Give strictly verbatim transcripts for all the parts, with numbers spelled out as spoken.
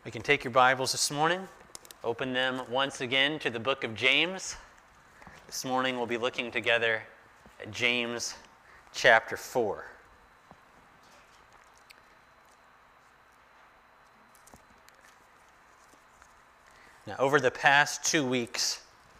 We can take your Bibles this morning, open them once again to the book of James. This morning we'll be looking together at James chapter four. Now, over the past two weeks,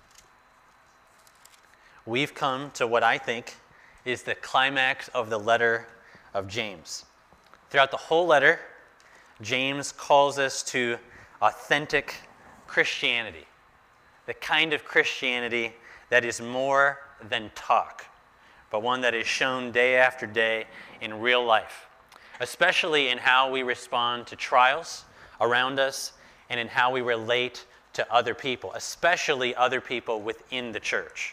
we've come to what I think is the climax of the letter of James. Throughout the whole letter, James calls us to authentic Christianity, the kind of Christianity that is more than talk, but one that is shown day after day in real life, especially in how we respond to trials around us and in how we relate to other people, especially other people within the church.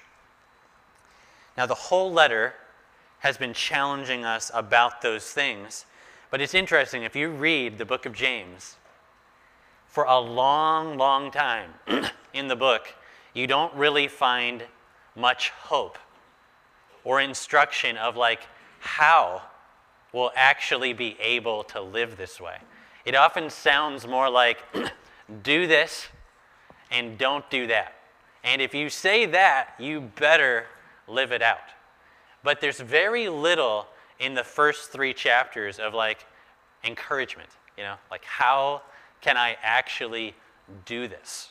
Now, the whole letter has been challenging us about those things. But it's interesting, if you read the book of James, for a long, long time in the book, you don't really find much hope or instruction of like how we'll actually be able to live this way. It often sounds more like, do this and don't do that. And if you say that, you better live it out. But there's very little in the first three chapters of like encouragement, you know, like how can I actually do this?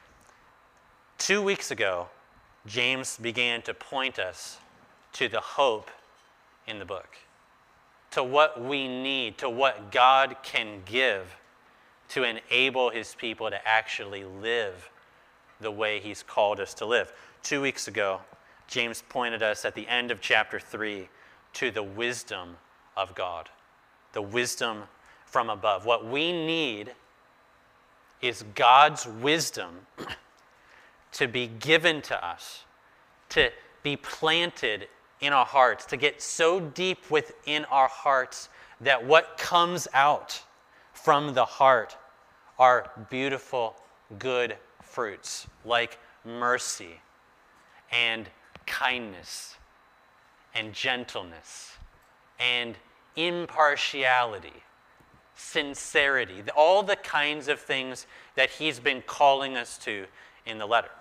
Two weeks ago, James began to point us to the hope in the book, to what we need, to what God can give to enable his people to actually live the way he's called us to live. Two weeks ago, James pointed us at the end of chapter three to the wisdom of God, the wisdom from above. What we need is God's wisdom to be given to us, to be planted in our hearts, to get so deep within our hearts that what comes out from the heart are beautiful, good fruits like mercy and kindness and gentleness and impartiality, sincerity, all the kinds of things that he's been calling us to in the letter.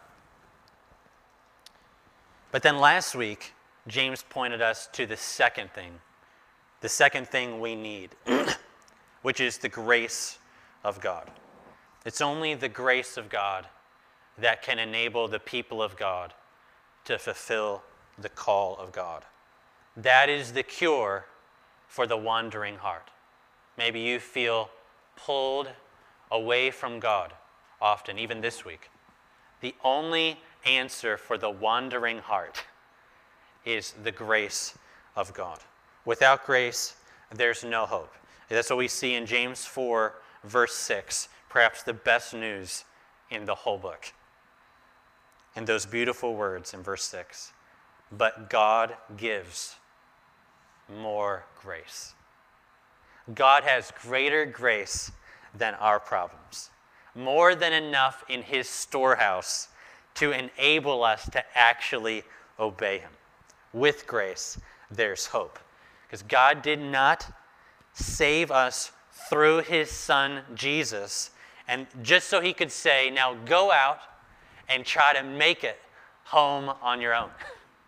But then last week, James pointed us to the second thing, the second thing we need, which is the grace of God. It's only the grace of God that can enable the people of God to fulfill the call of God. That is the cure for the wandering heart. Maybe you feel pulled away from God often, even this week. The only answer for the wandering heart is the grace of God. Without grace, there's no hope. That's what we see in James four, verse six, perhaps the best news in the whole book. And those beautiful words in verse six, but God gives more grace. God has greater grace than our problems, more than enough in his storehouse to enable us to actually obey him. With grace, there's hope. Because God did not save us through his son, Jesus, and just so he could say, now go out and try to make it home on your own.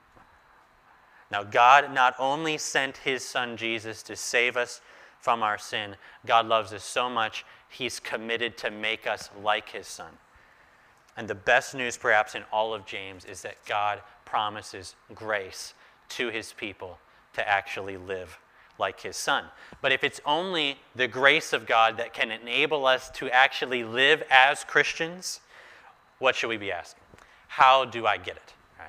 Now, God not only sent his son Jesus to save us from our sin, God loves us so much, he's committed to make us like his son. And the best news perhaps in all of James is that God promises grace to his people to actually live like his son. But if it's only the grace of God that can enable us to actually live as Christians, what should we be asking? How do I get it? Right?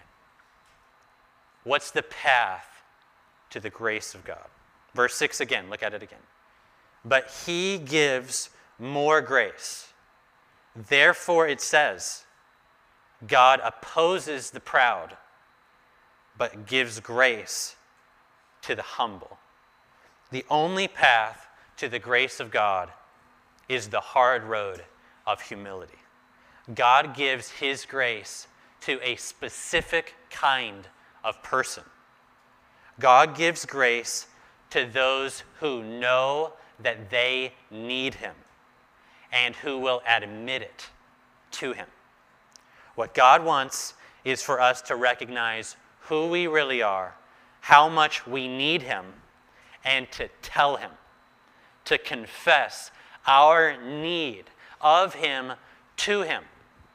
What's the path to the grace of God? Verse six again, look at it again. But he gives more grace. Therefore it says, God opposes the proud, but gives grace to the humble. The only path to the grace of God is the hard road of humility. God gives his grace to a specific kind of person. God gives grace to those who know that they need him. and who will admit it to him. What God wants is for us to recognize who we really are, how much we need him, and to tell him, to confess our need of him to him.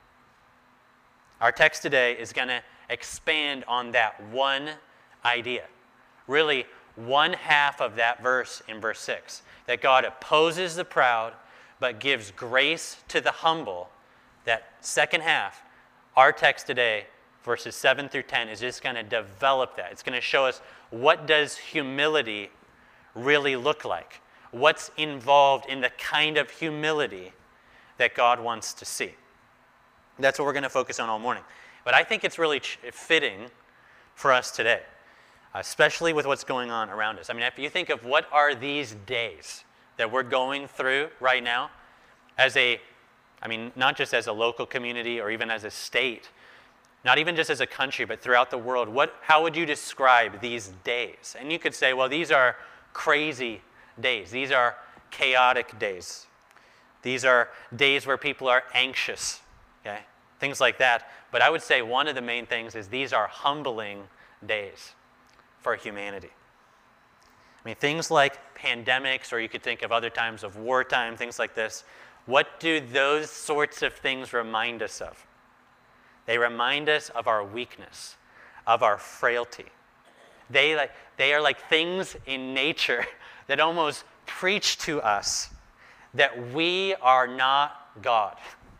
Our text today is going to expand on that one idea. Really, one half of that verse in verse six, that God opposes the proud but gives grace to the humble. That second half, our text today, verses seven through ten, is just going to develop that. It's going to show us what does humility really look like? What's involved in the kind of humility that God wants to see? That's what we're going to focus on all morning. But I think it's really ch- fitting for us today, especially with what's going on around us. I mean, if you think of what are these days that we're going through right now as a, I mean, not just as a local community or even as a state, not even just as a country, but throughout the world, what, how would you describe these days? And you could say, well, these are crazy days. These are chaotic days. These are days where people are anxious, okay? Things like that. But I would say one of the main things is these are humbling days for humanity. I mean, things like pandemics, or you could think of other times of wartime, things like this. What do those sorts of things remind us of? They remind us of our weakness, of our frailty. They, like, they are like things in nature that almost preach to us that we are not God,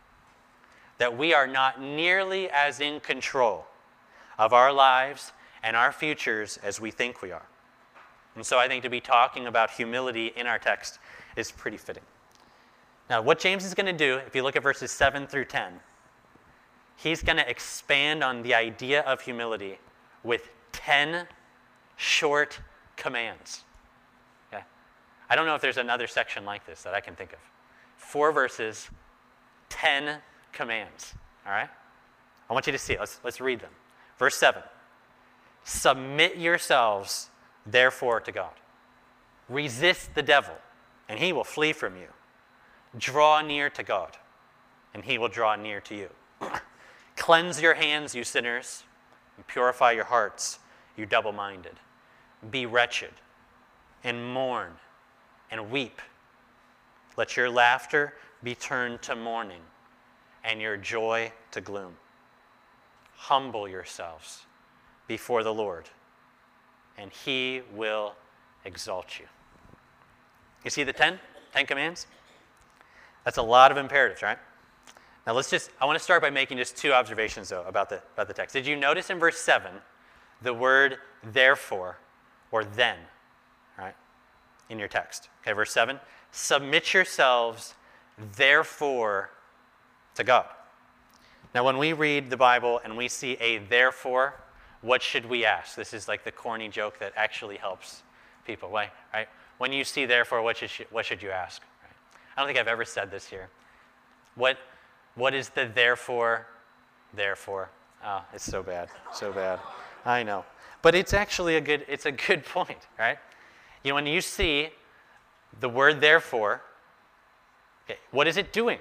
that we are not nearly as in control of our lives and our futures as we think we are. And so I think to be talking about humility in our text is pretty fitting. Now, what James is going to do, if you look at verses seven through ten, he's going to expand on the idea of humility with ten short commands. Okay? I don't know if there's another section like this that I can think of. Four verses, ten commands. All right? I want you to see it. Let's, let's read them. Verse seven. Submit yourselves, therefore, to God. Resist the devil, and he will flee from you. Draw near to God, and he will draw near to you. Cleanse your hands, you sinners, and purify your hearts, you double-minded. Be wretched, and mourn, and weep. Let your laughter be turned to mourning, and your joy to gloom. Humble yourselves before the Lord, and he will exalt you. You see the ten? Ten commands? That's a lot of imperatives, right? Now let's just, I want to start by making just two observations, though, about the, about the text. Did you notice in verse seven the word therefore or then, right, in your text? Okay, verse seven. Submit yourselves, therefore, to God. Now when we read the Bible and we see a therefore, what should we ask? This is like the corny joke that actually helps people, right? right? When you see therefore, what should, what should you ask? Right? I don't think I've ever said this here. What, what is the therefore, therefore? Oh, it's so bad, so bad. I know. But it's actually a good, it's a good point, right? You know, when you see the word therefore, okay, what is it doing?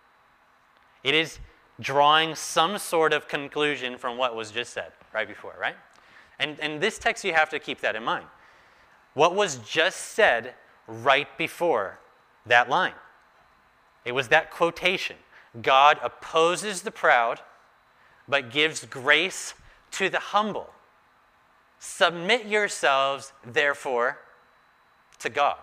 It is drawing some sort of conclusion from what was just said right before, right? And, and this text, you have to keep that in mind. What was just said right before that line? It was that quotation. God opposes the proud, but gives grace to the humble. Submit yourselves, therefore, to God.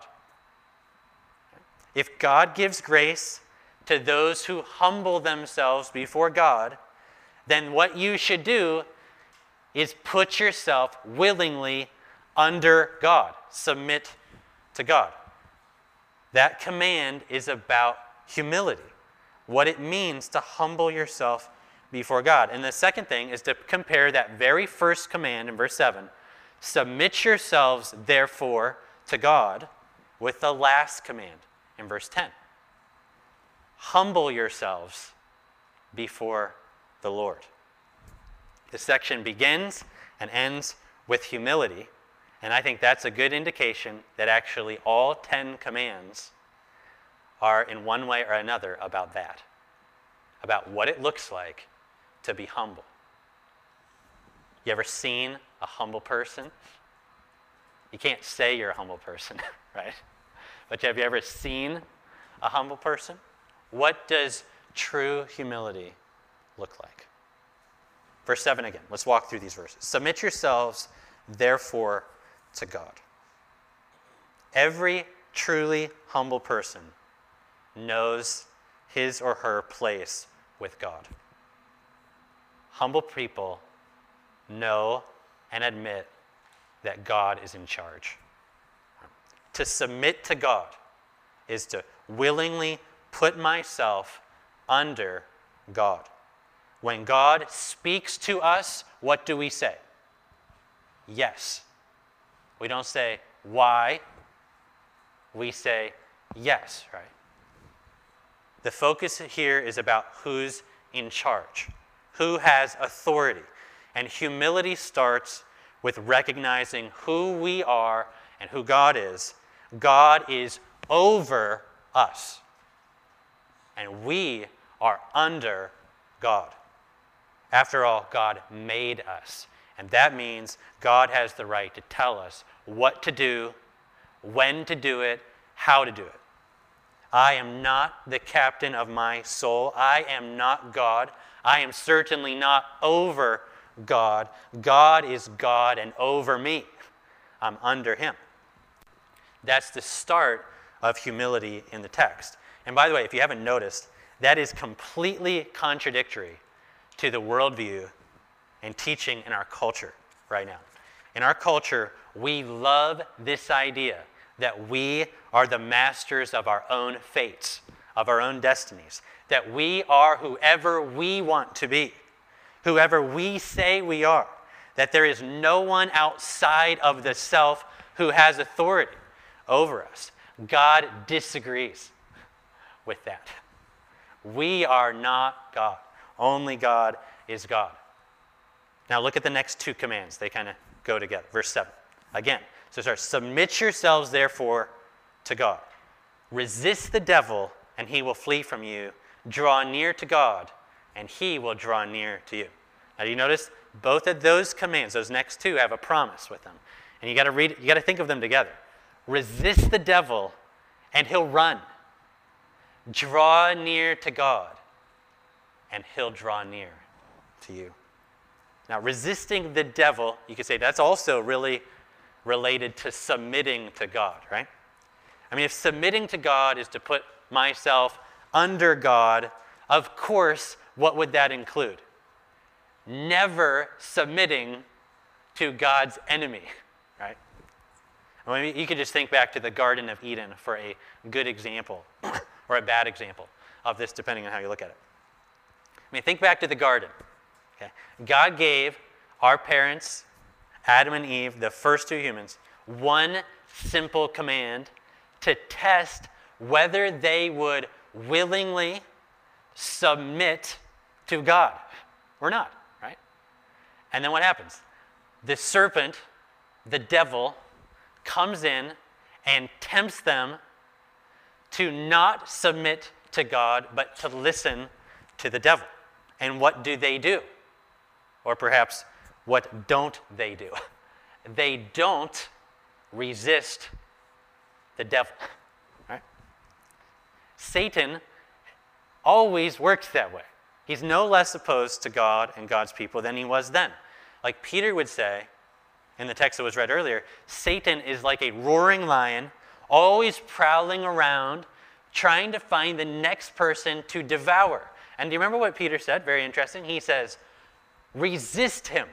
If God gives grace to those who humble themselves before God, then what you should do is put yourself willingly under God. Submit to God. That command is about humility, what it means to humble yourself before God. And the second thing is to compare that very first command in verse seven, submit yourselves, therefore, to God, with the last command in verse ten. Humble yourselves before the Lord. This section begins and ends with humility, and I think that's a good indication that actually all ten commands are in one way or another about that, about what it looks like to be humble. You ever seen a humble person? You can't say you're a humble person, right? But have you ever seen a humble person? What does true humility look like? Verse seven again. Let's walk through these verses. Submit yourselves, therefore, to God. Every truly humble person knows his or her place with God. Humble people know and admit that God is in charge. To submit to God is to willingly put myself under God. When God speaks to us, what do we say? Yes. We don't say why. We say yes, right? The focus here is about who's in charge, who has authority. And humility starts with recognizing who we are and who God is. God is over us. And we are under God. After all, God made us. And that means God has the right to tell us what to do, when to do it, how to do it. I am not the captain of my soul. I am not God. I am certainly not over God. God is God and over me. I'm under him. That's the start of humility in the text. And by the way, if you haven't noticed, that is completely contradictory to the worldview and teaching in our culture right now. In our culture, we love this idea that we are the masters of our own fates, of our own destinies, that we are whoever we want to be, whoever we say we are, that there is no one outside of the self who has authority over us. God disagrees with that. We are not God. Only God is God. Now look at the next two commands. They kind of go together. Verse seven. Again, so start. Submit yourselves, therefore, to God. Resist the devil, and he will flee from you. Draw near to God, and he will draw near to you. Now, do you notice both of those commands, those next two, have a promise with them, and you got to read. You got to think of them together. Resist the devil, and he'll run. Draw near to God, and he'll draw near to you. Now, resisting the devil, you could say that's also really related to submitting to God, right? I mean, if submitting to God is to put myself under God, of course, what would that include? Never submitting to God's enemy, right? I mean, you could just think back to the Garden of Eden for a good example, or a bad example of this, depending on how you look at it. I mean, think back to the garden. Okay? God gave our parents, Adam and Eve, the first two humans, one simple command to test whether they would willingly submit to God or not, right? And then what happens? The serpent, the devil, comes in and tempts them to not submit to God, but to listen to the devil. And what do they do? Or perhaps, what don't they do? They don't resist the devil. Right? Satan always works that way. He's no less opposed to God and God's people than he was then. Like Peter would say, in the text that was read earlier, Satan is like a roaring lion, always prowling around, trying to find the next person to devour. And do you remember what Peter said? Very interesting. He says, resist him,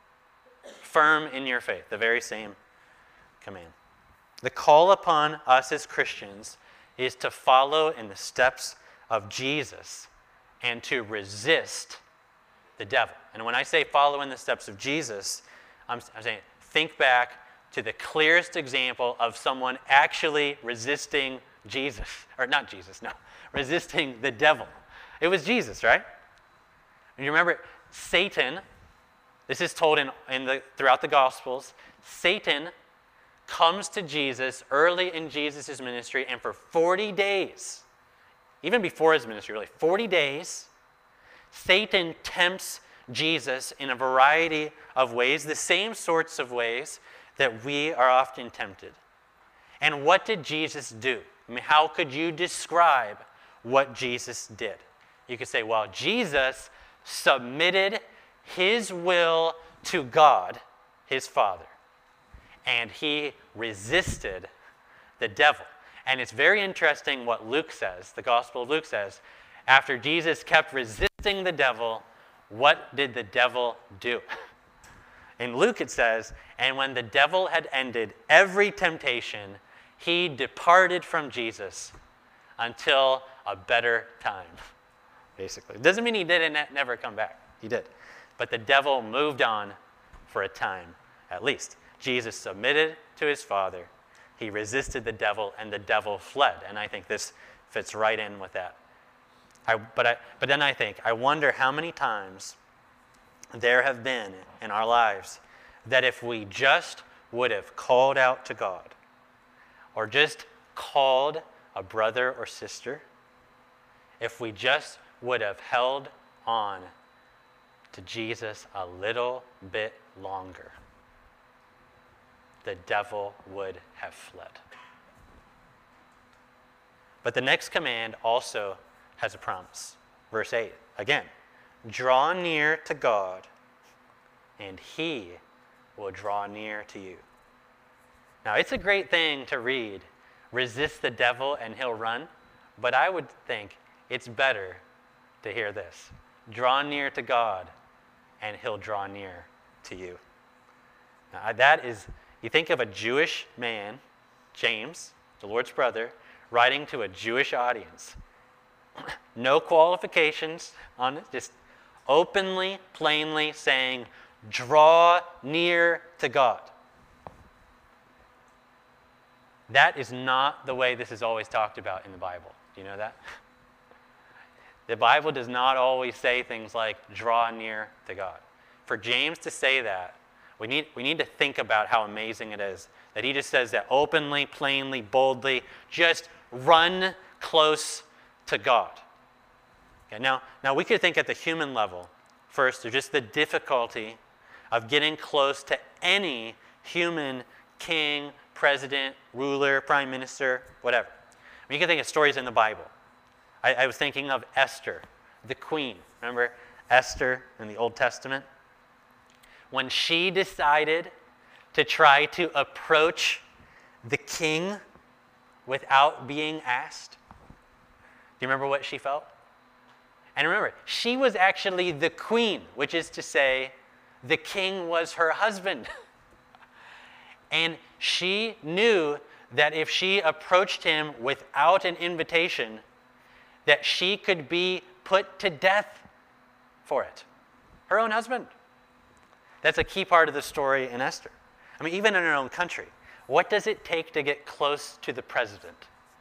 firm in your faith. The very same command. The call upon us as Christians is to follow in the steps of Jesus and to resist the devil. And when I say follow in the steps of Jesus, I'm, I'm saying think back to the clearest example of someone actually resisting Jesus. Or not Jesus, no. Resisting the devil. It was Jesus, right? And you remember, Satan, this is told in, in the, throughout the Gospels, Satan comes to Jesus early in Jesus' ministry, and for forty days, even before his ministry, really, forty days, Satan tempts Jesus in a variety of ways, the same sorts of ways that we are often tempted. And what did Jesus do? I mean, how could you describe what Jesus did? You could say, well, Jesus submitted his will to God, his Father, and he resisted the devil. And it's very interesting what Luke says, the Gospel of Luke says, after Jesus kept resisting the devil, what did the devil do? In Luke it says, and when the devil had ended every temptation, he departed from Jesus until a better time, basically. It doesn't mean he didn't never come back. He did. But the devil moved on for a time, at least. Jesus submitted to his Father. He resisted the devil, and the devil fled. And I think this fits right in with that. I, but, I, but then I think, I wonder how many times there have been in our lives that if we just would have called out to God, or just called a brother or sister, if we just would have held on to Jesus a little bit longer, the devil would have fled. But the next command also has a promise. Verse eight, again, draw near to God, and he will draw near to you. Now, it's a great thing to read, resist the devil and he'll run, but I would think it's better to hear this. Draw near to God, and he'll draw near to you. Now, that is, you think of a Jewish man, James, the Lord's brother, writing to a Jewish audience. No qualifications on it, just openly, plainly saying, draw near to God. That is not the way this is always talked about in the Bible. Do you know that? The Bible does not always say things like, draw near to God. For James to say that, we need, we need to think about how amazing it is that he just says that openly, plainly, boldly, just run close to God. Okay, now, now, we could think at the human level, first, there's just the difficulty of getting close to any human king, president, ruler, prime minister, whatever. I mean, you can think of stories in the Bible. I, I was thinking of Esther, the queen. Remember Esther in the Old Testament? When she decided to try to approach the king without being asked, do you remember what she felt? And remember, she was actually the queen, which is to say, the king was her husband. And she knew that if she approached him without an invitation, that she could be put to death for it. Her own husband. That's a key part of the story in Esther. I mean, even in her own country, what does it take to get close to the president?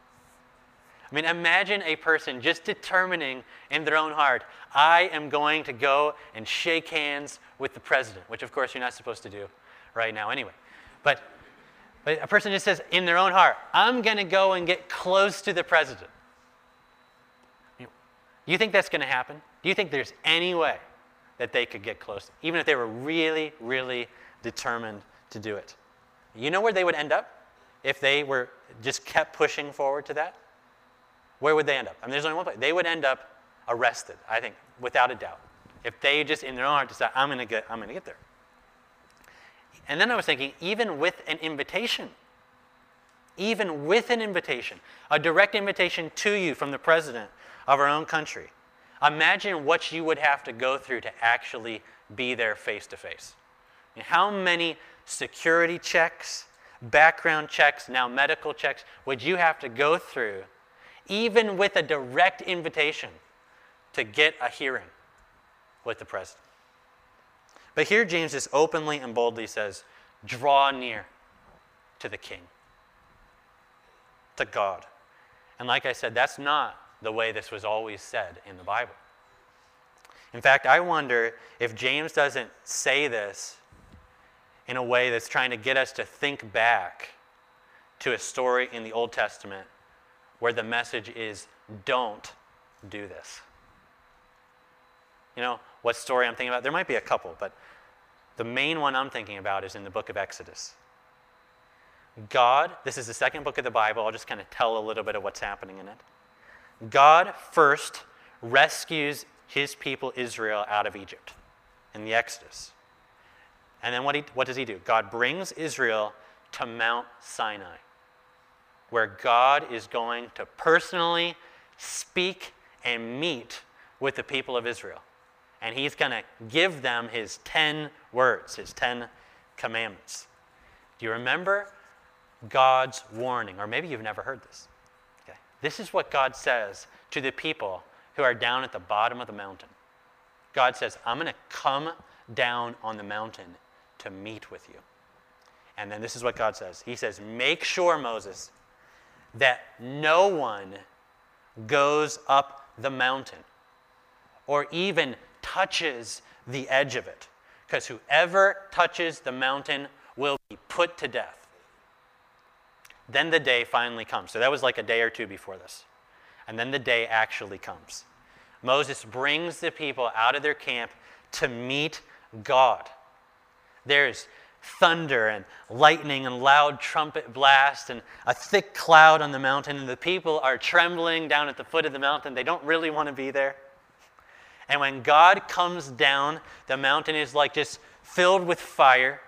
I mean, imagine a person just determining in their own heart, I am going to go and shake hands with the president, which of course you're not supposed to do right now anyway. But, but a person just says in their own heart, I'm going to go and get close to the president. Do you think that's going to happen? Do you think there's any way that they could get close, even if they were really, really determined to do it? You know where they would end up if they were just kept pushing forward to that? Where would they end up? I mean, there's only one place. They would end up arrested, I think, without a doubt. If they just in their own heart decide, I'm going to get, I'm going to get there. And then I was thinking, even with an invitation, even with an invitation, a direct invitation to you from the president of our own country, imagine what you would have to go through to actually be there face to face. How many security checks, background checks, now medical checks would you have to go through, even with a direct invitation, to get a hearing with the president? But here James just openly and boldly says, draw near to the king, to God. And like I said, that's not the way this was always said in the Bible. In fact, I wonder if James doesn't say this in a way that's trying to get us to think back to a story in the Old Testament where the message is, don't do this? You know, what story I'm thinking about? There might be a couple, but the main one I'm thinking about is in the book of Exodus. God, this is the second book of the Bible. I'll just kind of tell a little bit of what's happening in it. God first rescues his people Israel out of Egypt in the Exodus. And then what, he, what does he do? God brings Israel to Mount Sinai, where God is going to personally speak and meet with the people of Israel. And he's going to give them his ten words, his ten commandments. Do you remember God's warning? Or maybe you've never heard this. Okay. This is what God says to the people who are down at the bottom of the mountain. God says, I'm going to come down on the mountain to meet with you. And then this is what God says. He says, make sure, Moses, that no one goes up the mountain or even touches the edge of it, because whoever touches the mountain will be put to death. Then the day finally comes. So that was like a day or two before this. And then the day actually comes. Moses brings the people out of their camp to meet God. There's thunder and lightning and loud trumpet blast and a thick cloud on the mountain, and the people are trembling down at the foot of the mountain. They don't really want to be there. And when God comes down, the mountain is like just filled with fire.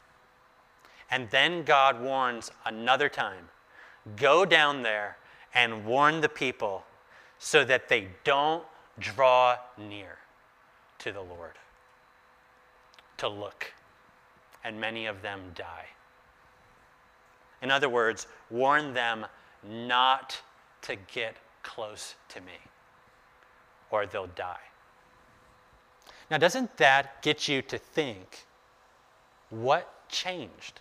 And then God warns another time, go down there and warn the people so that they don't draw near to the Lord to look. And many of them die. In other words, warn them not to get close to me, or they'll die. Now, doesn't that get you to think, what changed?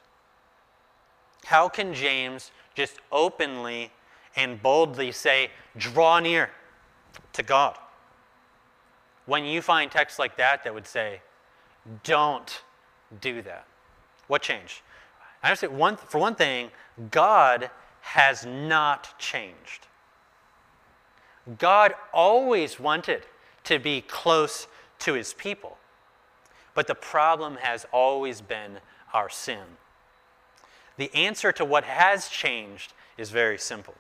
How can James just openly and boldly say, draw near to God, when you find texts like that that would say, don't do that? What changed? I would say, one, for one thing, God has not changed. God always wanted to be close to his people. But the problem has always been our sin. The answer to what has changed is very simple.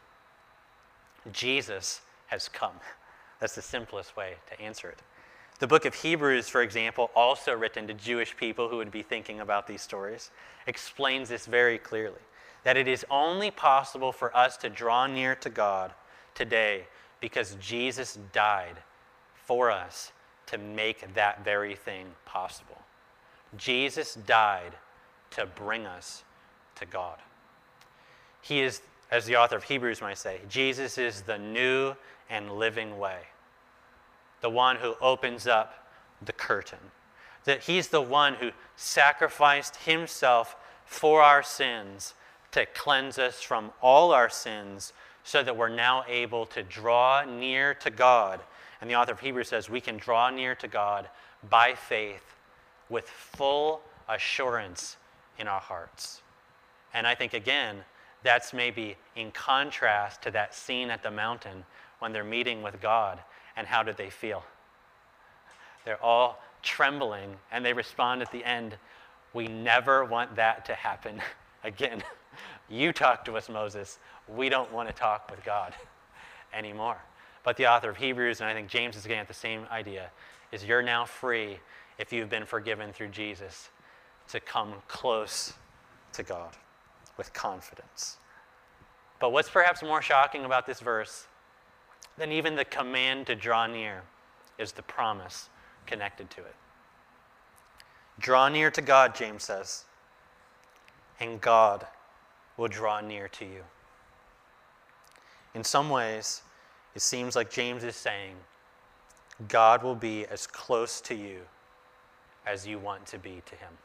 Jesus has come. That's the simplest way to answer it. The book of Hebrews, for example, also written to Jewish people who would be thinking about these stories, explains this very clearly, that it is only possible for us to draw near to God today because Jesus died for us to make that very thing possible. Jesus died to bring us to God. He is, as the author of Hebrews might say, Jesus is the new and living way, the one who opens up the curtain. That he's the one who sacrificed himself for our sins to cleanse us from all our sins so that we're now able to draw near to God. And the author of Hebrews says we can draw near to God by faith with full assurance in our hearts. And I think, again, that's maybe in contrast to that scene at the mountain when they're meeting with God. And how did they feel? They're all trembling, and they respond at the end, we never want that to happen again. You talk to us, Moses. We don't want to talk with God anymore. But the author of Hebrews, and I think James is getting at the same idea, is you're now free, if you've been forgiven through Jesus, to come close to God with confidence. But what's perhaps more shocking about this verse than even the command to draw near is the promise connected to it. Draw near to God, James says, and God will draw near to you. In some ways, it seems like James is saying, God will be as close to you as you want to be to him.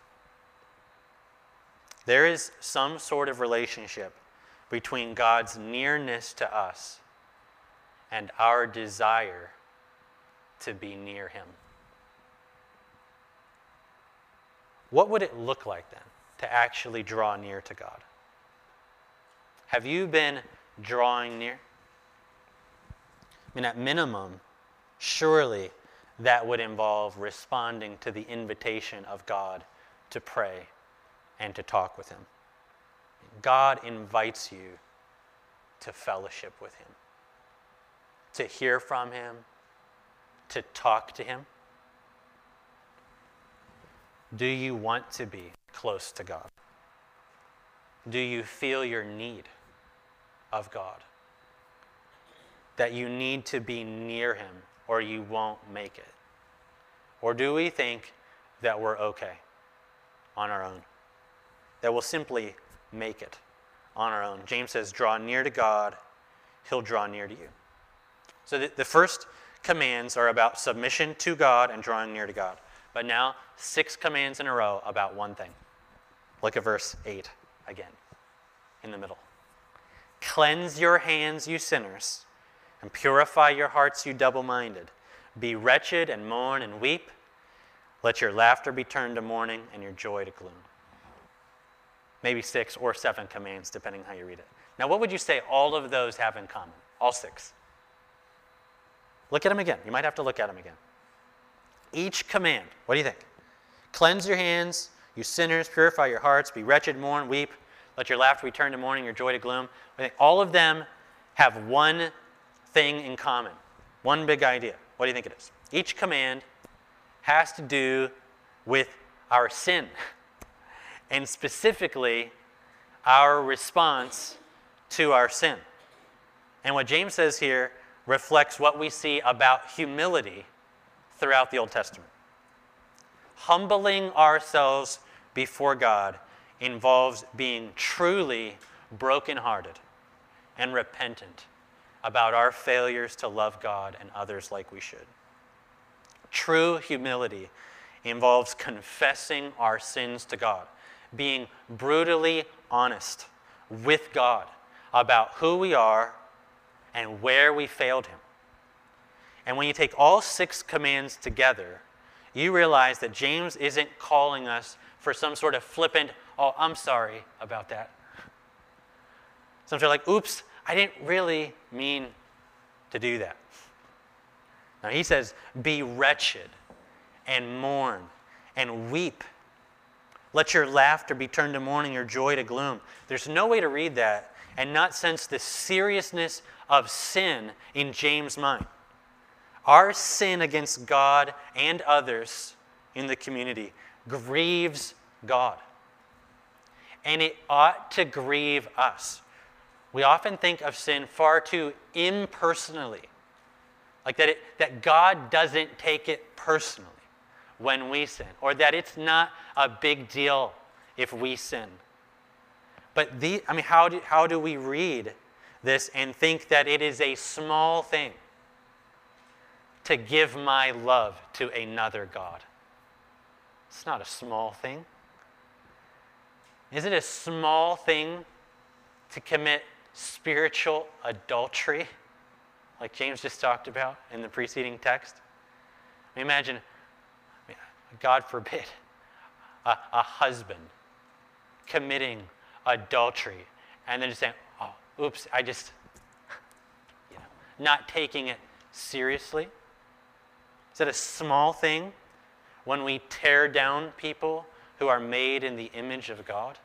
There is some sort of relationship between God's nearness to us and our desire to be near him. What would it look like then to actually draw near to God? Have you been drawing near? mean, at minimum, surely that would involve responding to the invitation of God to pray and to talk with him. God invites you to fellowship with him, to hear from him, to talk to him. Do you want to be close to God? Do you feel your need of God? That you need to be near him or you won't make it? Or do we think that we're okay on our own? That we'll simply make it on our own? James says, draw near to God, he'll draw near to you. So the, the first commands are about submission to God and drawing near to God. But now, six commands in a row about one thing. Look at verse eight again, in the middle. Cleanse your hands, you sinners, and purify your hearts, you double-minded. Be wretched and mourn and weep. Let your laughter be turned to mourning and your joy to gloom. Maybe six or seven commands, depending how you read it. Now, what would you say all of those have in common? All six. Look at them again. You might have to look at them again. Each command, what do you think? Cleanse your hands, you sinners, purify your hearts, be wretched, mourn, weep. Let your laughter be turned to mourning, your joy to gloom. I think all of them have one thing in common, one big idea. What do you think it is? Each command has to do with our sin, and specifically our response to our sin. And what James says here reflects what we see about humility throughout the Old Testament. Humbling ourselves before God involves being truly brokenhearted and repentant about our failures to love God and others like we should. True humility involves confessing our sins to God, being brutally honest with God about who we are and where we failed him. And when you take all six commands together, you realize that James isn't calling us for some sort of flippant, oh, I'm sorry about that. Some sort of like, oops, I didn't really mean to do that. Now he says, be wretched and mourn and weep. Let your laughter be turned to mourning, your joy to gloom. There's no way to read that and not sense the seriousness of sin in James' mind. Our sin against God and others in the community grieves God. And it ought to grieve us. We often think of sin far too impersonally. Like that, it, that God doesn't take it personally when we sin. Or that it's not a big deal if we sin. But the, I mean, how do, how do we read this and think that it is a small thing to give my love to another God? It's not a small thing. Is it a small thing to commit spiritual adultery, like James just talked about in the preceding text? I mean, imagine, God forbid, a, a husband committing adultery and then just saying, oh, oops, I just, you know, not taking it seriously. Is it a small thing when we tear down people who are made in the image of God?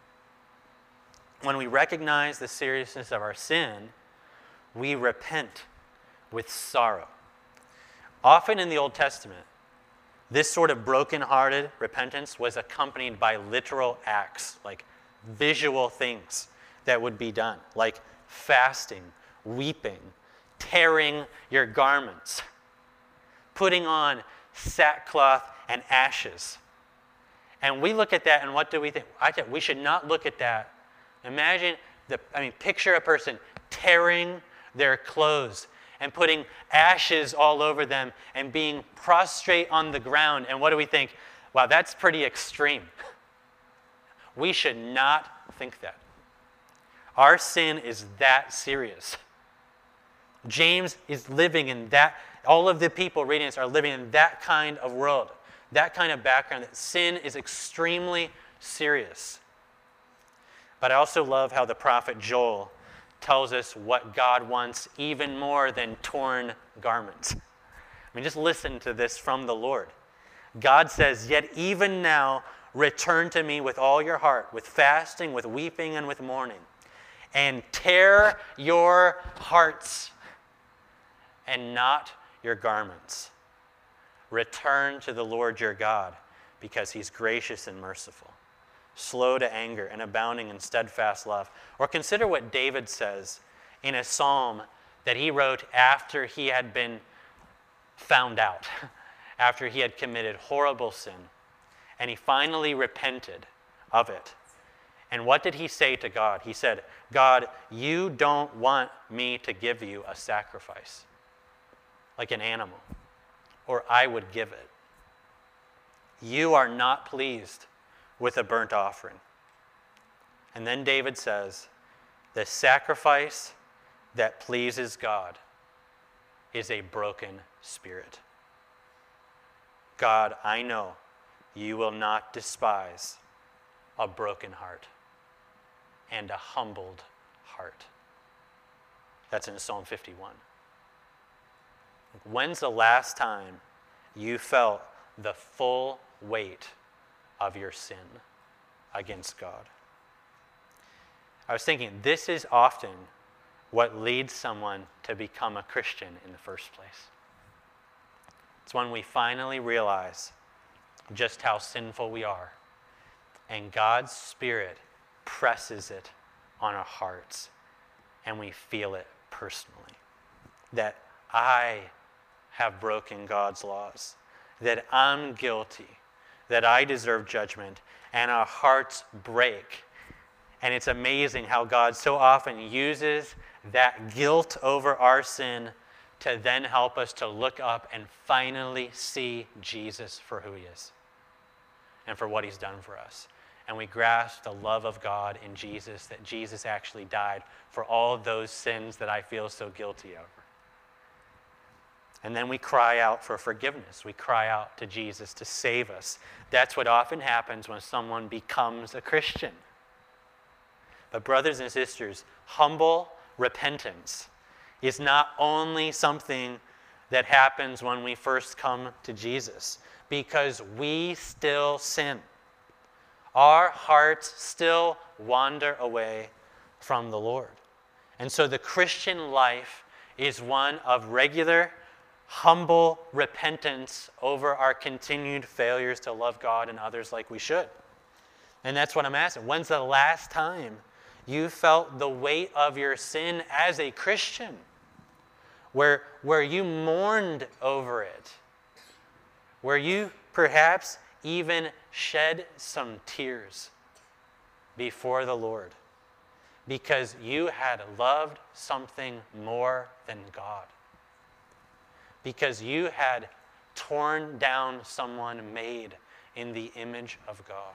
When we recognize the seriousness of our sin, we repent with sorrow. Often in the Old Testament, this sort of broken-hearted repentance was accompanied by literal acts, like visual things that would be done, like fasting, weeping, tearing your garments, putting on sackcloth and ashes. And we look at that and what do we think? I think we should not look at that. Imagine, the, I mean, picture a person tearing their clothes and putting ashes all over them and being prostrate on the ground. And what do we think? Wow, that's pretty extreme. We should not think that. Our sin is that serious. James is living in that, all of the people reading this are living in that kind of world, that kind of background, that sin is extremely serious. But I also love how the prophet Joel tells us what God wants even more than torn garments. I mean, just listen to this from the Lord. God says, "Yet even now return to me with all your heart, with fasting, with weeping, and with mourning, and tear your hearts and not your garments. Return to the Lord your God, because he's gracious and merciful, slow to anger and abounding in steadfast love." Or consider what David says in a psalm that he wrote after he had been found out, after he had committed horrible sin, and he finally repented of it. And what did he say to God? He said, "God, you don't want me to give you a sacrifice, like an animal, or I would give it. You are not pleased with a burnt offering." And then David says, "The sacrifice that pleases God is a broken spirit." God, I know you will not despise a broken heart and a humbled heart. That's in Psalm fifty-one. When's the last time you felt the full weight of your sin against God? I was thinking, this is often what leads someone to become a Christian in the first place. It's when we finally realize just how sinful we are, and God's Spirit presses it on our hearts, and we feel it personally. That I have broken God's laws, that I'm guilty, that I deserve judgment, and our hearts break. And it's amazing how God so often uses that guilt over our sin to then help us to look up and finally see Jesus for who he is and for what he's done for us. And we grasp the love of God in Jesus, that Jesus actually died for all those sins that I feel so guilty over. And then we cry out for forgiveness. We cry out to Jesus to save us. That's what often happens when someone becomes a Christian. But brothers and sisters, humble repentance is not only something that happens when we first come to Jesus, because we still sin. Our hearts still wander away from the Lord. And so the Christian life is one of regular, humble repentance over our continued failures to love God and others like we should. And that's what I'm asking. When's the last time you felt the weight of your sin as a Christian, where, where you mourned over it, where you perhaps even shed some tears before the Lord because you had loved something more than God, because you had torn down someone made in the image of God?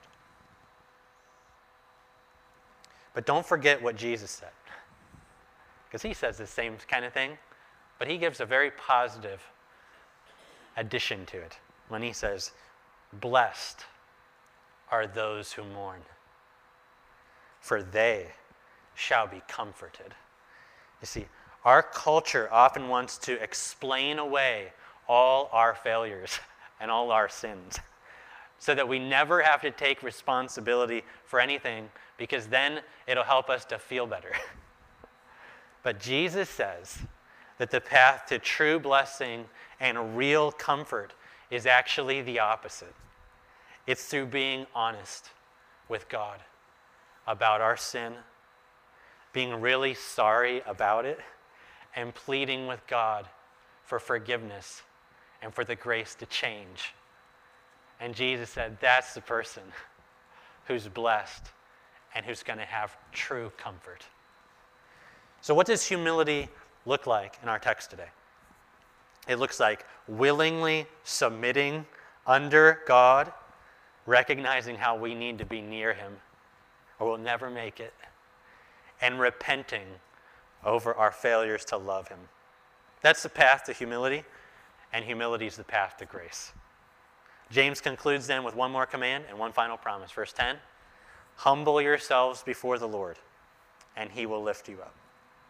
But don't forget what Jesus said, because he says the same kind of thing, but he gives a very positive addition to it when he says, "Blessed are those who mourn, for they shall be comforted." You see, our culture often wants to explain away all our failures and all our sins so that we never have to take responsibility for anything, because then it'll help us to feel better. But Jesus says that the path to true blessing and real comfort is actually the opposite. It's through being honest with God about our sin, being really sorry about it, and pleading with God for forgiveness and for the grace to change. And Jesus said that's the person who's blessed and who's going to have true comfort. So what does humility look like in our text today? It looks like willingly submitting under God, recognizing how we need to be near him or we'll never make it, and repenting over our failures to love him. That's the path to humility, and humility is the path to grace. James concludes then with one more command and one final promise. Verse ten, humble yourselves before the Lord, and he will lift you up.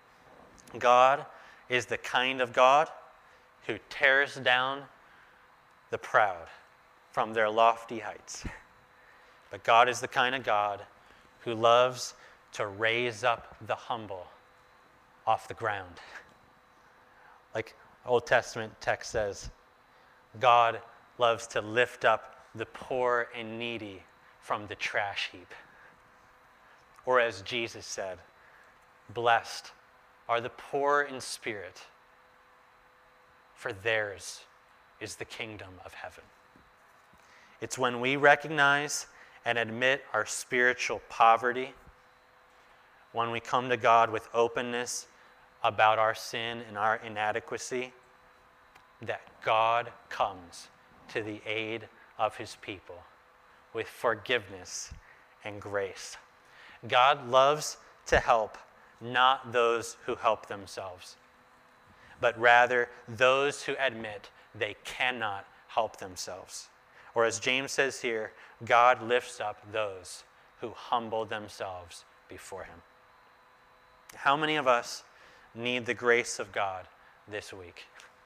God is the kind of God who tears down the proud from their lofty heights. But God is the kind of God who loves to raise up the humble off the ground. Like Old Testament text says, God loves to lift up the poor and needy from the trash heap. Or as Jesus said, blessed are the poor in spirit, for theirs is the kingdom of heaven. It's when we recognize and admit our spiritual poverty, when we come to God with openness about our sin and our inadequacy, that God comes to the aid of his people with forgiveness and grace. God loves to help not those who help themselves, but rather those who admit they cannot help themselves. Or as James says here, God lifts up those who humble themselves before him. How many of us need the grace of God this week?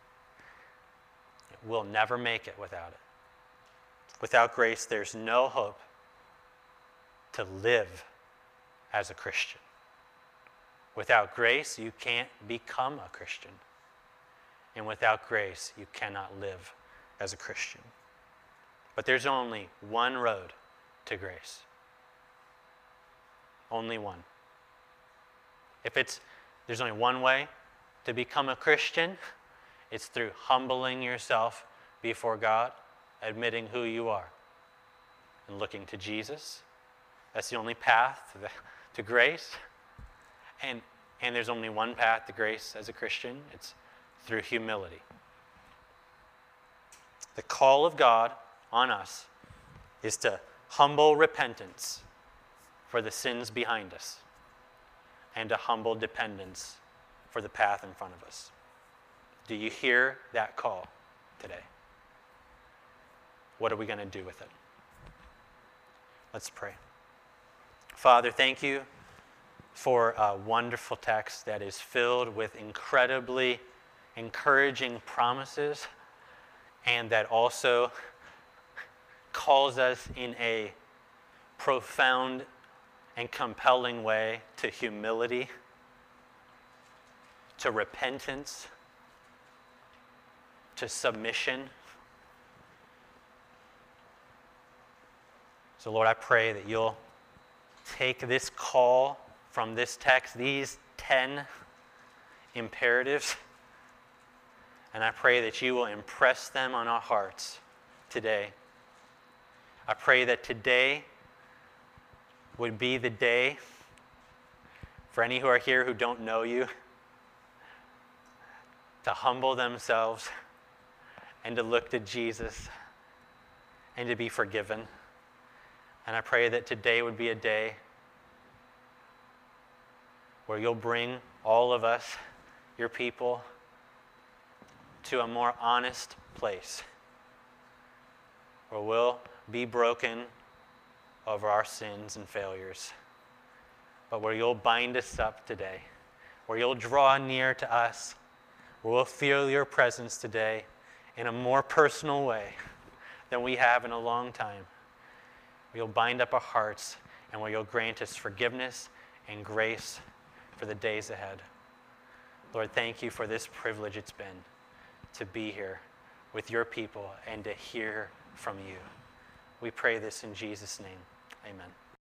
We'll never make it without it. Without grace, there's no hope to live as a Christian. Without grace, you can't become a Christian. And without grace, you cannot live as a Christian. But there's only one road to grace. Only one. If it's, there's only one way to become a Christian, it's through humbling yourself before God, admitting who you are, and looking to Jesus. That's the only path to, the, to grace. And, and there's only one path to grace as a Christian. It's through humility. The call of God on us is to humble repentance for the sins behind us and to humble dependence for the path in front of us. Do you hear that call today? What are we going to do with it? Let's pray. Father, thank you for a wonderful text that is filled with incredibly encouraging promises and that also calls us in a profound and compelling way to humility, to repentance, to submission. So Lord, I pray that you'll take this call from this text, these ten imperatives, and I pray that you will impress them on our hearts today. I pray that today would be the day for any who are here who don't know you to humble themselves and to look to Jesus and to be forgiven. And I pray that today would be a day where you'll bring all of us, your people, to a more honest place where we'll be broken over our sins and failures, but where you'll bind us up today, where you'll draw near to us, where we'll feel your presence today in a more personal way than we have in a long time. Where you'll bind up our hearts and where you'll grant us forgiveness and grace for the days ahead. Lord, thank you for this privilege it's been to be here with your people and to hear from you. We pray this in Jesus' name. Amen.